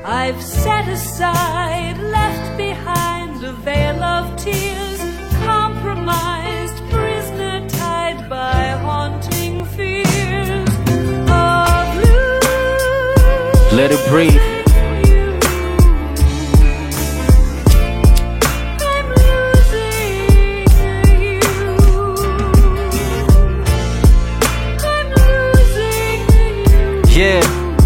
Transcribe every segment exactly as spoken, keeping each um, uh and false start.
I've set aside, left behind a veil of tears, compromised, prisoner tied by haunting fears of losing. Let it breathe. Yeah.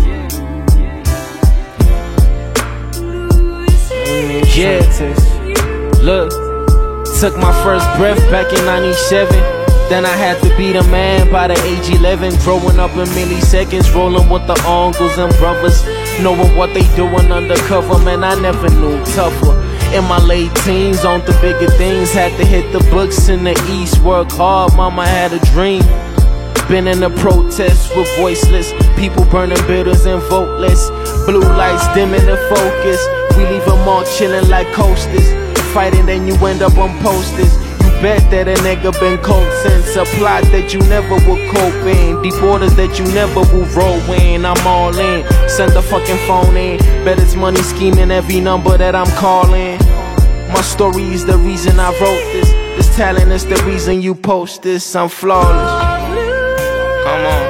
Yeah. Look, took my first breath back in ninety-seven. Then I had to be the man by the age eleven. Growing up in milliseconds, rolling with the uncles and brothers, knowing what they doing undercover. Man, I never knew tougher. In my late teens, on the bigger things, had to hit the books in the east. Work hard, mama had a dream. Been in the protests with voiceless people burning bitters and voteless. Blue lights dimming the focus. We leave them all chilling like coasters. Fighting, then you end up on posters. You bet that a nigga been cold since. A plot that you never would cope in. Deep waters that you never will roll in. I'm all in. Send the fucking phone in. Bet it's money scheming every number that I'm calling. My story is the reason I wrote this. This talent is the reason you post this. I'm flawless. Come on.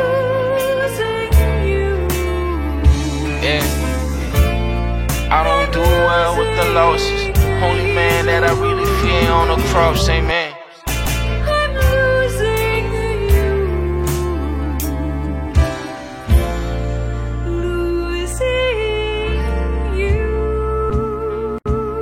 Yeah. I don't do well with the losses. Only man that I really fear on the cross, amen. I'm losing you. Losing you.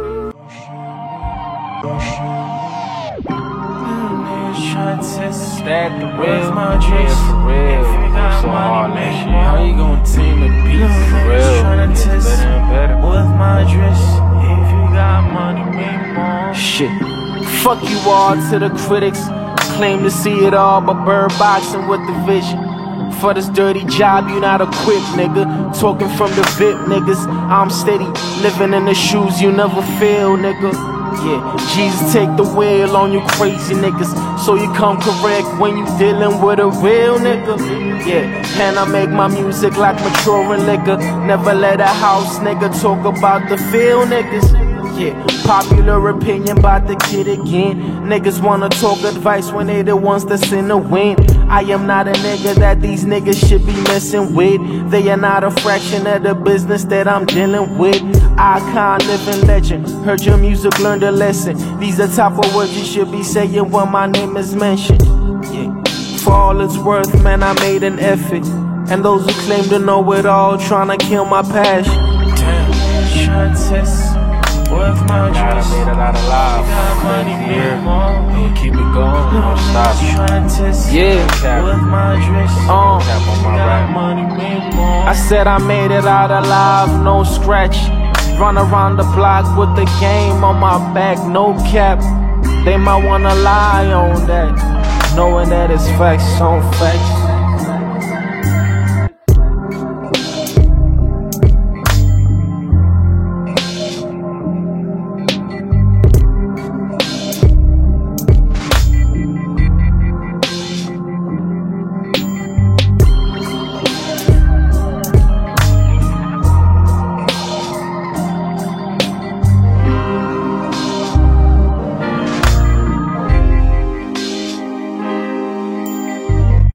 That the real, yeah, for real. So hard, that shit. How you gonna team the beat for real? Get better and better. With my dress, if you got money, make more. Shit. Fuck you all to the critics. Claim to see it all, but bird boxing with the vision. For this dirty job, you not equipped, nigga. Talking from the V I P niggas. I'm steady, living in the shoes you never feel, nigga. Yeah, Jesus take the wheel on you crazy niggas. So you come correct when you dealing with a real nigga. Yeah, and I make my music like maturing liquor. Never let a house nigga talk about the feel niggas. Yeah, popular opinion about the kid again. Niggas wanna talk advice when they the ones that's in the wind. I am not a nigga that these niggas should be messing with. They are not a fraction of the business that I'm dealing with. Icon, living legend. Heard your music, learned a lesson. These are type of words you should be saying when my name is mentioned. Yeah, for all it's worth, man, I made an effort. And those who claim to know it all, trying to kill my passion. Damn, trying to test. With my dress, I made a lot of lives. Got money, make more. And keep it going, don't stop. Yeah, with my dress, uh, tap on my rap. Money, make more. I said I made it out alive, no scratch. Run around the block with the game on my back, no cap. They might wanna lie on that, knowing that it's facts on facts.